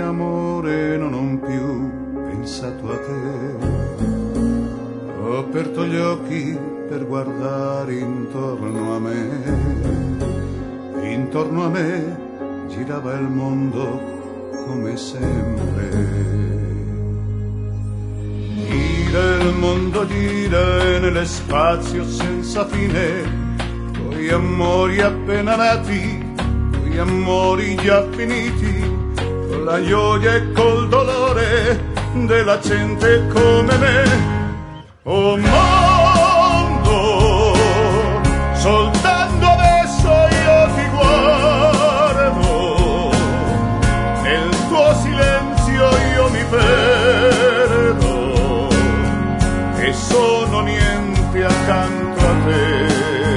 amore non ho più pensato a te. Ho aperto gli occhi per guardare intorno a me. Intorno a me girava il mondo come sempre. Gira il mondo, gira nello spazio senza fine. Coi amori appena nati, coi amori già finiti, con la gioia e col dolore della gente come me. Oh mondo, soltanto adesso io ti guardo, nel tuo silenzio io mi perdo e sono niente accanto a te.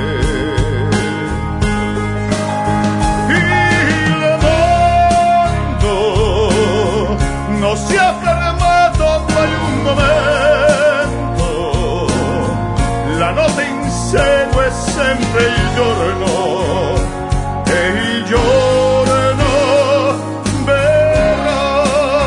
Non si è fermato mai un momento, la notte insegue sempre il giorno e il giorno verrà.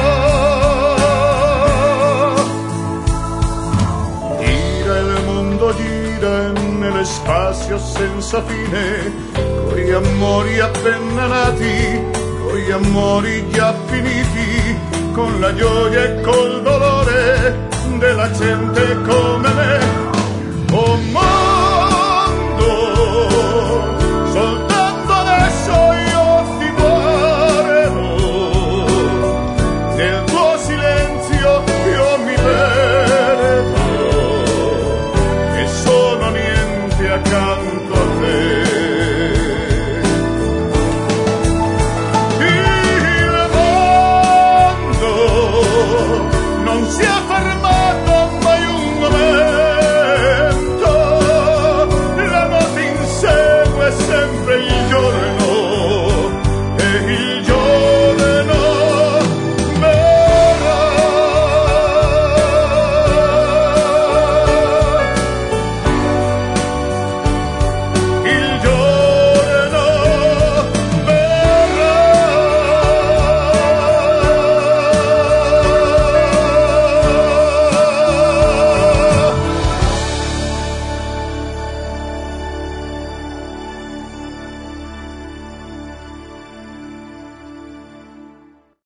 Gira il mondo, gira nello spazio senza fine, coi amori appena nati, coi amori già finiti, con la gioia e col dolore della gente come me. Oh,